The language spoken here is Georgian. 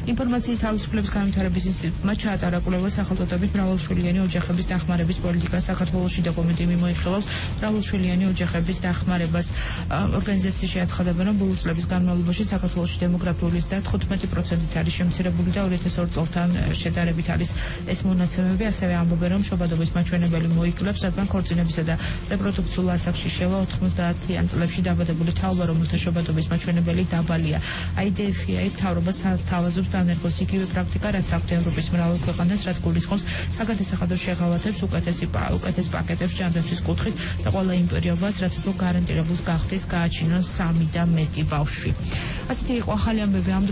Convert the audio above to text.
ინფორმაციის თავისუფლების განვითარების ინსტიტუტმა ჩაატარა კვლევა სახელწოდებით მრავალშვილიანი ოჯახების დახმარების პოლიტიკა საქართველოში. დოკუმენტი მიმოიხილავს მრავალშვილიანი ოჯახების დახმარებას. ორგანიზაციაში აცხადებენ, რომ ბოლო წლების განმავლობაში საქართველოში დემოგრაფიული ზრდა 15%-ით არის შემცირებული და 2002 წელთან შედარებით არის ეს მონაცემები. ასევე ამბობენ, რომ შობადობის მაჩვენებელი მოიკლებს, რადგან ქორწინებისა და რეპროდუქციულ ასაკში შევა 90-იან წლებში დაბადებული თაობა, რომელთა შობადობის მაჩვენებელი დაბალია. IDFI მთავრობას თავაზობს დანერგოს იგივე პრაქტიკა, რაც აქვს ევროპის მრავალ ქვეყანას, რაც გულისხმობს საგადასახადო შეღავათებს, უკეთეს პაკეტებს ჯანდაცვის კუთხით და ყველა იმ პირობას, რაც უფრო გარანტირებულს გახდეს გააჩინოს 3 და მეტი ბავშვი. ასეთი იყო ახალი ამბები ამ